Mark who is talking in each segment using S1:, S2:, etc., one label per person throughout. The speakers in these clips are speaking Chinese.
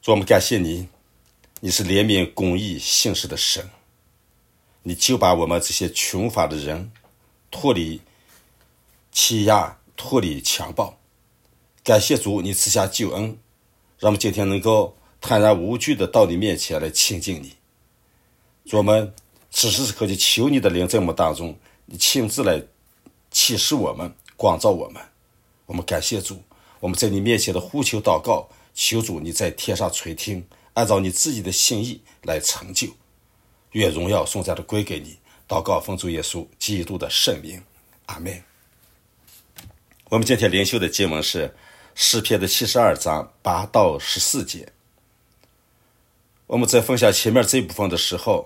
S1: 主，我们感谢你，你是怜悯公义信实的神，你就把我们这些穷乏的人脱离欺压，脱离强暴。感谢主，你赐下救恩，让我们今天能够坦然无惧的到你面前来亲近你。主，我们此时此刻就求你的灵在我们当中，你亲自来启示我们，光照我们。我们感谢主，我们在你面前的呼求祷告，求主你在天上垂听，按照你自己的心意来成就。愿荣耀颂赞的归给你。祷告奉主耶稣基督的圣名，阿们。我们今天灵修的经文是诗篇的72章8到14节。我们在分享前面这部分的时候，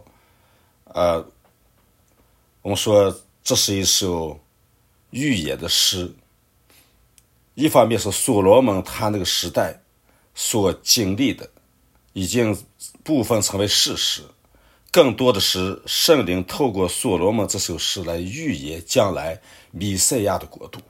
S1: 我们说这是一首预言的诗。一方面是所罗门他那个时代所经历的已经部分成为事实，更多的是圣灵透过所罗门这首诗来预言将来弥赛亚的国度。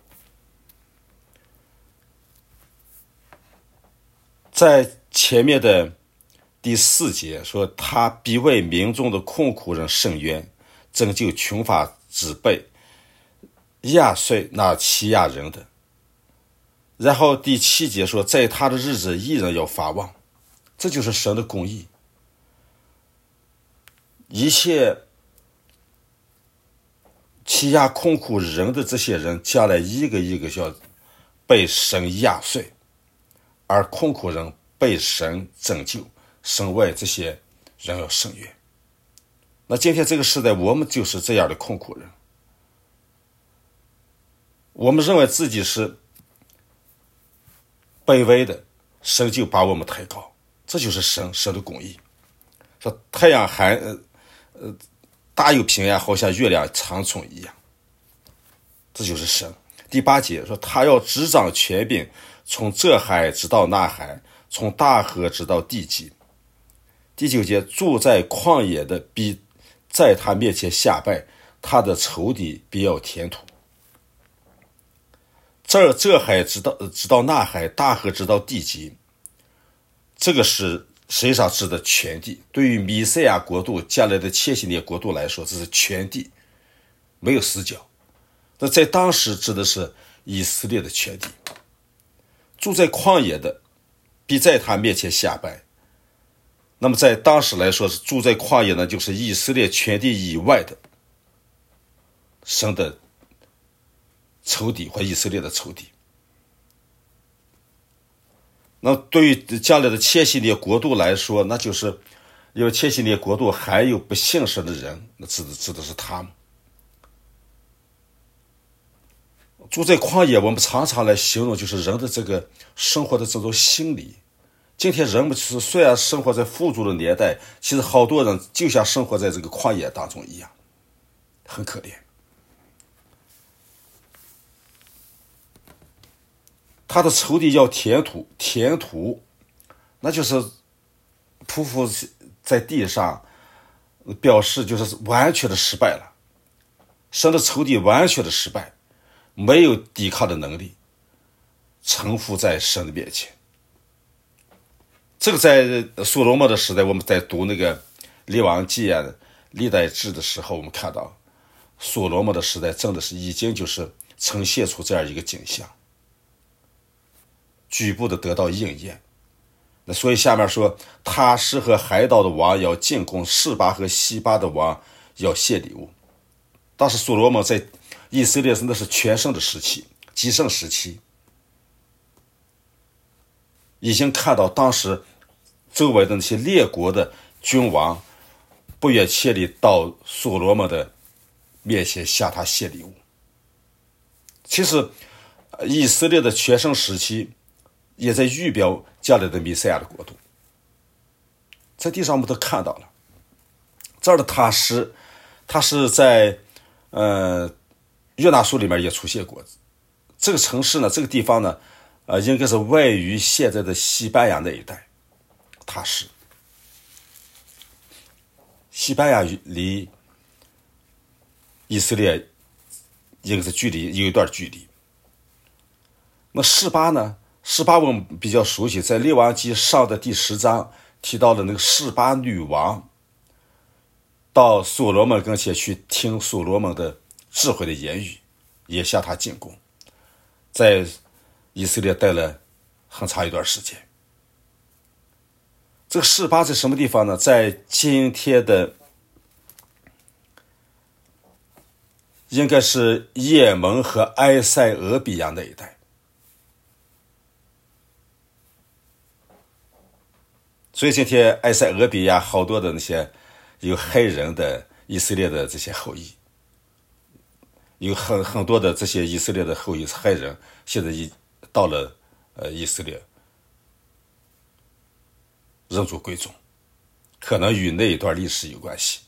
S1: 在前面的第4节说，他必为民众的困苦人伸冤，拯救穷乏之辈，压碎那欺压人的。然后第7节说，在他的日子，义人要发旺。这就是神的公义。一切欺压困苦人的这些人，将来一个一个要被神压碎，而困苦人被神拯救，神为这些人要伸冤。那今天这个时代，我们就是这样的困苦人。我们认为自己是卑微的，神就把我们抬高，这就是神的公义。说太阳大有平安，好像月亮长存一样，这就是神。第8节说，他要执掌权柄，从这海直到那海，从大河直到地极。第9节，住在旷野的必在他面前下拜，他的仇敌必要填土。这海直到那海，大河直到地极，这个是实际上指的全地。对于弥赛亚国度将来的千禧年国度来说，这是全地，没有死角。那在当时指的是以色列的全地。住在旷野的必在他面前下拜。那么在当时来说，是住在旷野呢，就是以色列全地以外的神的仇敌或以色列的仇敌。那对于将来的千禧年国度来说，那就是因为千禧年国度还有不信神的人，那指的是他们。住在旷野，我们常常来形容就是人的这个生活的这种心理。今天人们虽然生活在富足的年代，其实好多人就像生活在这个旷野当中一样，很可怜。他的仇敌要填土，那就是匍匐在地上，表示就是完全的失败了。神的仇敌完全的失败，没有抵抗的能力，臣服在神的面前。这个在所罗门的时代，我们在读那个列王纪啊、历代志的时候，我们看到所罗门的时代真的是已经就是呈现出这样一个景象，局部的得到应验。那所以下面说，他是和海岛的王要进贡，示巴和西巴的王要献礼物。当时所罗门在以色列那是全盛的时期，极盛时期，已经看到当时周围的那些列国的君王不远千里到所罗门的面前向他献礼物。其实以色列的全盛时期也在预表将来的弥赛亚的国度，在地上我们都看到了。这儿的他是在约拿书里面也出现过。这个城市呢，这个地方呢，应该是位于现在的西班牙那一带。他是西班牙离以色列应该是有一段距离。那示巴呢， 示巴我们比较熟悉，在列王记上的第10章提到了那个示巴女王到所罗门跟前去听所罗门的智慧的言语，也向他进贡，在以色列待了很长一段时间。这个示巴在什么地方呢？在今天的应该是也门和埃塞俄比亚那一带。所以今天埃塞俄比亚好多的那些有黑人的以色列的这些后裔，有很多的这些以色列的后裔黑人，现在到了以色列认祖归宗，可能与那一段历史有关系。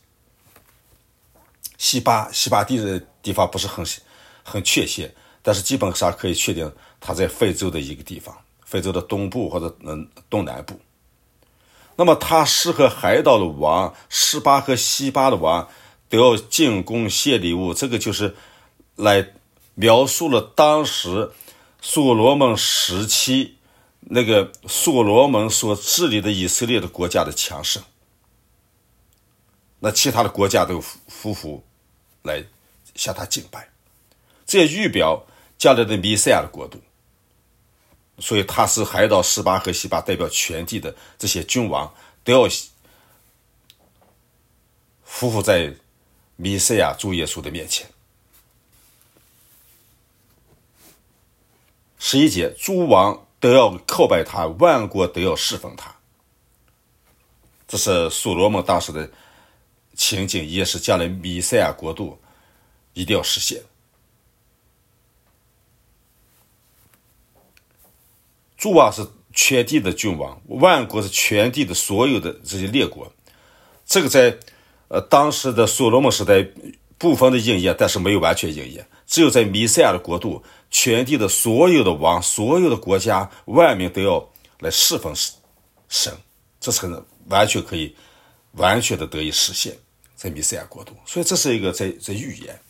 S1: 西巴地的地方不是很确切，但是基本上可以确定它在非洲的一个地方，非洲的东部或者东南部。那么他适合海岛的王，示巴和西巴的王都要进贡献礼物，这个就是来描述了当时所罗门时期那个所罗门所治理的以色列的国家的强盛。那其他的国家都夫妇来向他敬拜，这也预表将来的弥赛亚的国度。所以他是海岛示巴和西巴代表全地的这些君王都要夫妇在弥赛亚主耶稣的面前。11节，诸王都要叩拜他，万国都要侍奉他。这是所罗门当时的情景，也是将来弥赛亚国度一定要实现。诸王是全地的君王，万国是全地的所有的这些列国。这个在当时的所罗门时代部分的应验，但是没有完全应验。只有在弥赛亚的国度，全地的所有的王，所有的国家万民都要来侍奉神，这才能完全可以完全的得以实现在弥赛亚国度。所以这是一个在预言。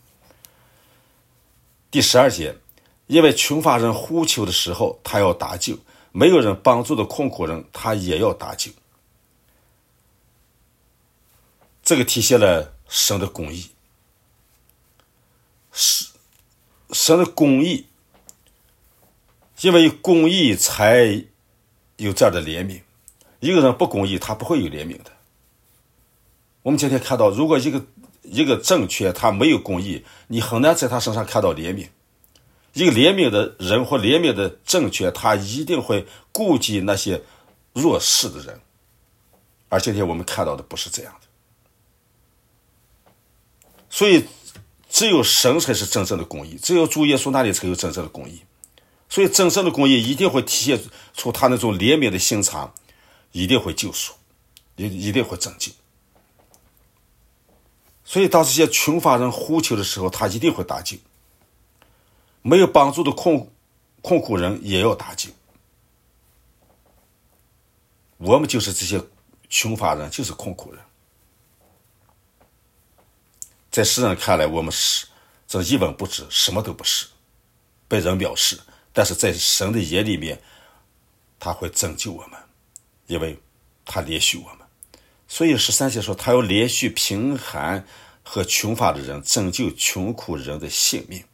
S1: 第12节，因为穷乏人呼求的时候他要搭救，没有人帮助的困苦人他也要搭救。这个体现了神的公义，神的公义，因为公义才有这样的怜悯。一个人不公义，他不会有怜悯的。我们今天看到，如果一个政权他没有公义，你很难在他身上看到怜悯。一个怜悯的人或怜悯的政权，他一定会顾及那些弱势的人，而今天我们看到的不是这样的。所以只有神才是真正的公义，只有主耶稣那里才有真正的公义。所以真正的公义一定会体现出他那种怜悯的心肠，一定会救赎，一定会拯救。所以当这些穷乏人呼求的时候，他一定会搭救。没有帮助的困苦人也要搭救。我们就是这些穷乏人，就是困苦人。在世人看来，我们是这一文不值，什么都不是，被人藐视。但是在神的眼里面，他会拯救我们，因为他怜恤我们。所以13节说，他要怜恤贫寒和穷乏的人，拯救穷苦人的性命。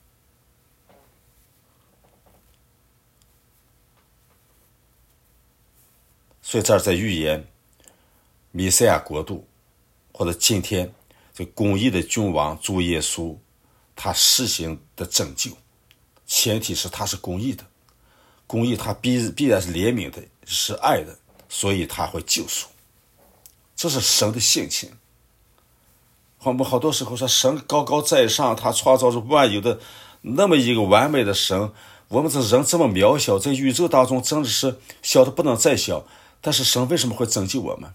S1: 所以这儿在预言弥赛亚国度，或者今天这公义的君王主耶稣他施行的拯救，前提是他是公义的，公义他必然是怜悯的，是爱的，所以他会救赎。这是神的性情。我们好多时候说神高高在上，他创造着万有的那么一个完美的神，我们这人这么渺小，在宇宙当中真的是小的不能再小，但是神为什么会拯救我们？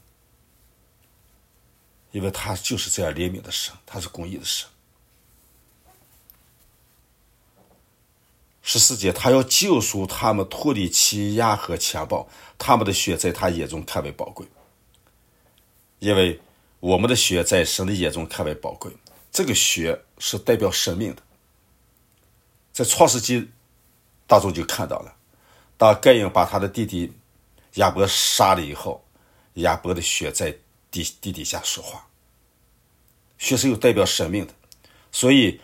S1: 因为他就是这样怜悯的神，他是公义的神。14节，他要救赎他们脱离欺压和强暴，他们的血在他眼中看为宝贵。因为我们的血在神的眼中看为宝贵，这个血是代表生命的。在创世纪当中就看到了， 当该隐把他的弟弟亚伯杀了以后，亚伯的血在地底下说话，血是有代表生命的。所以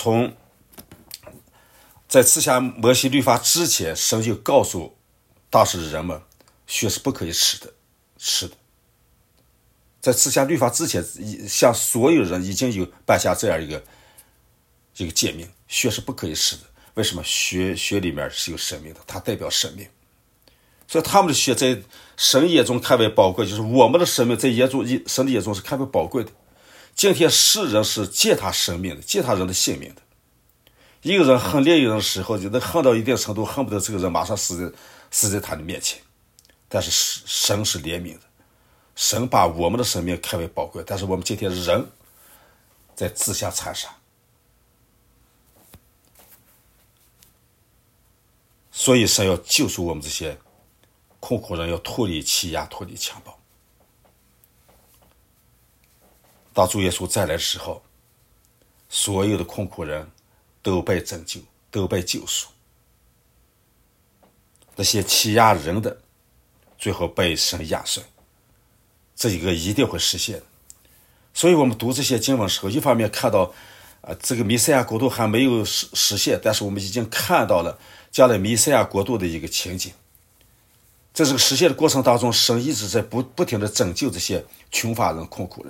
S1: 在赐下摩西律法之前，神就告诉当时的人们，血是不可以吃的。在赐下律法之前，向所有人已经有颁下这样一个诫命，血是不可以吃的。为什么？血里面是有生命的，它代表生命。所以他们的血在神眼中看为宝贵，就是我们的生命在神的眼中是看为宝贵的。今天世人是践踏生命的，践踏人的性命的。一个人恨另一个人的时候，就能恨到一定程度，恨不得这个人马上死在他的面前。但是神是怜悯的，神把我们的生命看为宝贵，但是我们今天人在自相残杀。所以神要救赎我们这些困苦人，要脱离欺压，脱离强暴。当主耶稣再来的时候，所有的困苦人都被拯救，都被救赎。那些欺压人的最后被神压碎，这一个一定会实现的。所以我们读这些经文的时候，一方面看到这个弥赛亚国度还没有实现，但是我们已经看到了将来弥赛亚国度的一个情景。在这个实现的过程当中，神一直在不停的拯救这些穷乏人、困苦人，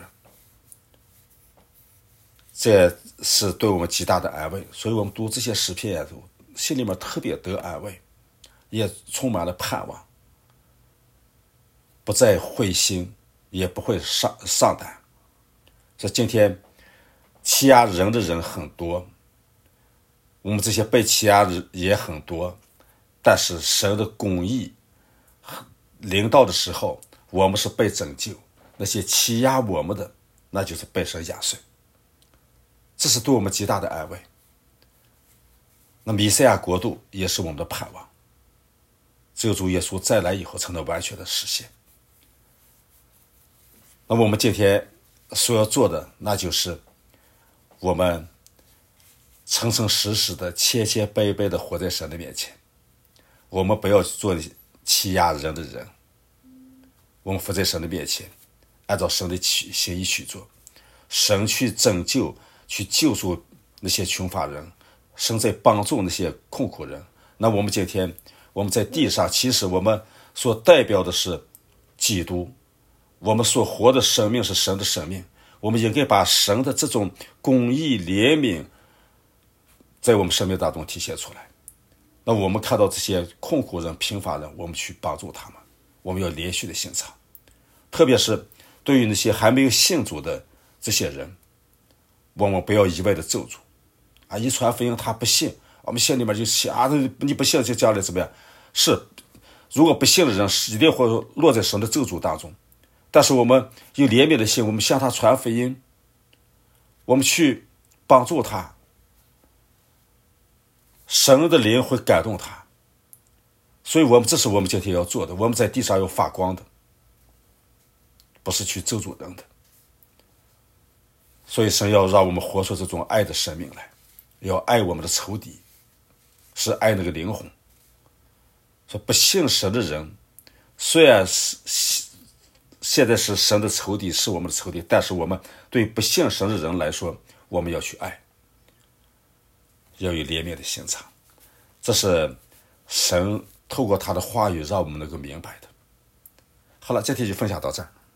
S1: 这是对我们极大的安慰。所以我们读这些诗篇心里面特别得安慰，也充满了盼望，不再灰心，也不会丧胆。这今天欺压人的人很多，我们这些被欺压的也很多，但是神的公义临到的时候，我们是被拯救，那些欺压我们的，那就是被神压碎。这是对我们极大的安慰。那弥赛亚国度也是我们的盼望，只有主耶稣再来以后才能完全的实现。那么我们今天所要做的，那就是我们诚诚实实的、谦谦卑卑的活在神的面前。我们不要做欺压人的人，我们伏在神的面前，按照神的心意去做。神去拯救、去救助那些穷乏人，神在帮助那些困苦人。那我们今天我们在地上，其实我们所代表的是基督，我们所活的生命是神的生命。我们应该把神的这种公义怜悯在我们生命当中体现出来。那我们看到这些困苦人、贫乏人，我们去帮助他们，我们要连续的信操。特别是对于那些还没有信主的这些人，我们不要一味的咒诅一传福音他不信，我们心里面就想你不信就将来怎么样？是，如果不信的人一定会落在神的咒诅当中。但是我们有怜悯的心，我们向他传福音，我们去帮助他，神的灵会感动他。所以这是我们今天要做的，我们在地上要发光的，不是去咒诅人的。所以神要让我们活出这种爱的生命来，要爱我们的仇敌，是爱那个灵魂。说不信神的人，虽然现在是神的仇敌，是我们的仇敌，但是我们对不信神的人来说，我们要去爱，要有怜悯的心肠。这是神透过他的话语让我们能够明白的。好了，今天就分享到这儿。